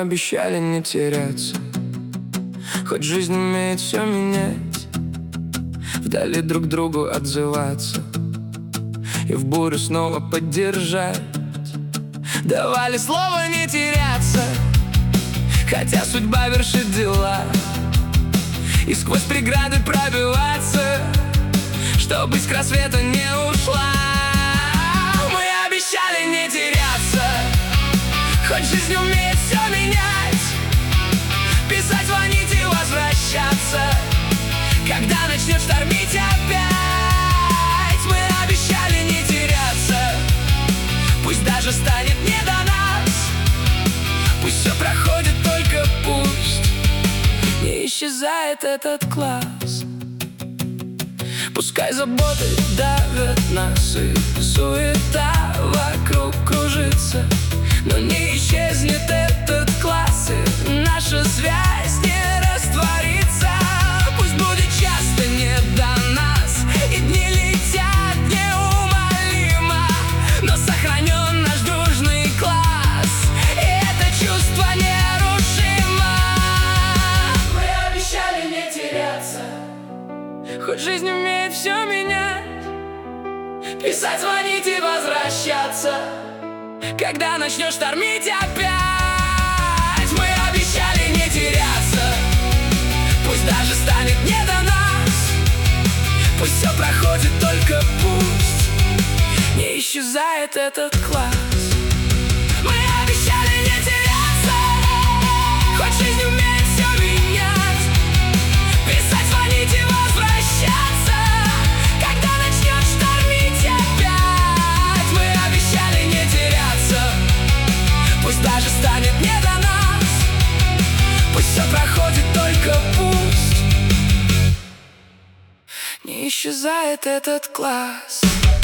Мы обещали не теряться, хоть жизнь умеет все менять, вдали друг другу отзываться и в бурю снова поддержать. Давали слово не теряться, хотя судьба вершит дела, и сквозь преграды пробиваться, чтобы с рассвета не ушла. Мы обещали не теряться, хоть жизнь умеет все менять, писать, звонить и возвращаться, когда начнет штормить опять. Мы обещали не теряться, пусть даже станет не до нас, пусть все проходит, только пусть не исчезает этот класс. Пускай заботы давят нас и суета вокруг кружится, но не исчезнет этот класс, и наша связь не растворится. Пусть будет часто не до нас, и дни летят неумолимо, но сохранен наш дружный класс, и это чувство нерушимо. Мы обещали не теряться, хоть жизнь умеет все менять, писать, звонить и возвращаться, когда начнешь штормить опять. Мы обещали не теряться, пусть даже станет не до нас, пусть все проходит, только пусть не исчезает этот класс. Мы обещали не теряться, хоть жизнь умеет все менять, писать, звонить и возвращаться, когда начнет штормить опять. Мы обещали не теряться, пусть даже станет не до нас, пусть все проходит, только пусть не исчезает этот класс.